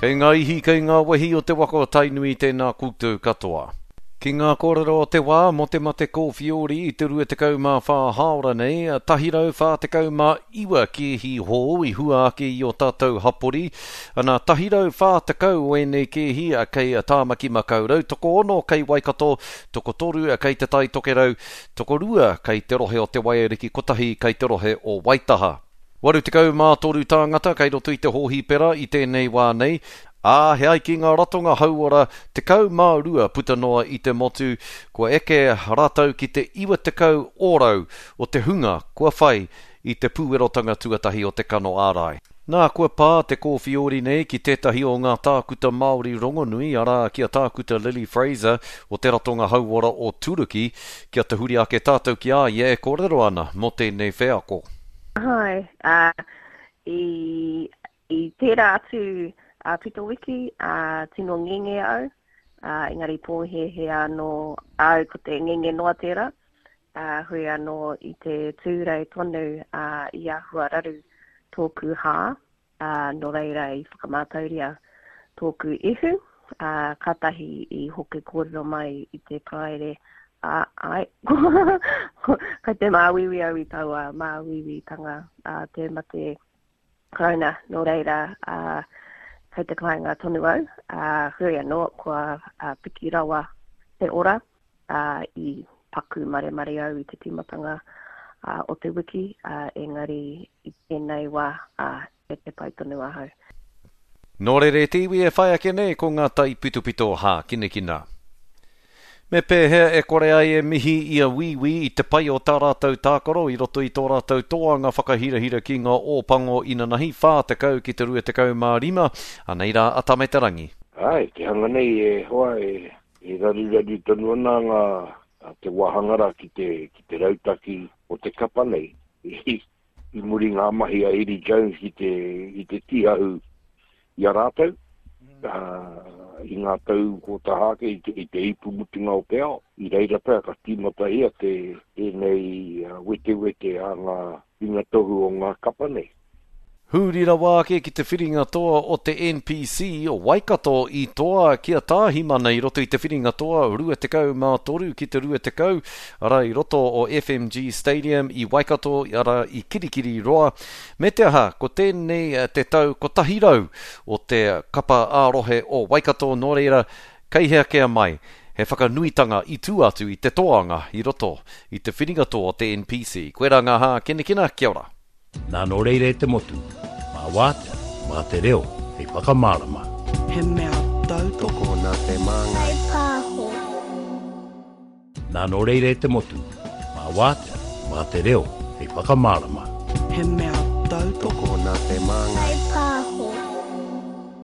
Kei ngā ihi, kei ngā wahi o te waka o tainui tēnā koutou katoa. Ki ngā kōrero o te wā, mo te mate kōwhiori i te rua te kaumā whā haora nei, tahirau whā te kaumā iwa ki hi hō i hua ake i o tātou hapori, ana tahirau whā te kau e nei ke hi a kei a tāmaki makaurau, toko ono kei Waikato, toko toru a kei te tai tokerau, toko rua kei te rohe o te Waiariki, kotahi kei te rohe o Waitaha. Waru te kau mā toru tāngata, kei roto i te hōhi pera i tēnei wā nei, he ai ki ngā ratonga hauora te kau mā rua puta noa i te motu, kua eke rātau ki te iwa te kau ōrau o te hunga kua whai i te pūerotanga tuatahi o te kano ārai. Nā kua pā te kōwhiori nei ki tētahi o ngā tākuta Māori rongonui, ara kia tākuta Lily Fraser o te ratonga hauora o Turuki, kia te huri ake tātou ki a ie kōrero ana mo tēnei wheako. Hai, i tērā atu pito wiki, tino ngenge au, engari pōhe he anō au ko te ngenge noa tērā, hui anō i te tūrei tonu i ahua raru tōku hā, no reira i whakamātauria tōku ihu, katahi i hoke kōrero mai i te praere, ai, kai te māwiwi au i taua māwiwi tanga te mate kauna, no reira kei te kāinga tonu au, hui anō kua piki rawa te ora i paku mare au i te timatanga o te wiki, engari i tēnei wā e te pai tonu ahau. Nō rere te iwi e whai ake nei ko ngā tai pitupito hā kinekina. Me pēhea e kore ai e mihi ia wiwi i te pai o tā rātou tākaro i roto i tō rātou toanga whakahirahira ki ngā ōpango ina nahi whā te kau ki te rua te kau mā rima, anei rā atame te rangi. Ai, te hanga nei e hoa e rari tonu ana ngā te wahangara ki te rautaki o te kapa nei. I muri ngā mahi a Eddie Jones i te tiahu i a rātou. I ngā tau ko tahake i te ipu mutinga o pēo. I reira pēr ka tīmata ia nei wete a ngā inga tohu o ngā kapa nei. Hūrira wāke ki te whiringa toa o te NPC o Waikato i toa kia tāhi mana i roto i te whiringa toa rua te kau mā toru ki te rua te kau, ara i roto o FMG Stadium i Waikato, ara i Kirikiri roa. Me te aha, ko tēnei te tau ko tahirau o te kapa ārohe o Waikato nō reira, kei hea kea mai. He whakanuitanga i tū atu i te toanga i roto i te whiringa toa o te NPC. Koe rā ngā hā, kena, kia ora. Nā nō reire te motu, mā wātea, mā te reo, hei whakamārama. He mea tautoko nā te māngai. Hei pāho. Nā nō reire te motu, mā wātea, mā te reo, hei whakamārama. He mea tautoko nā te māngai. Hei pāho.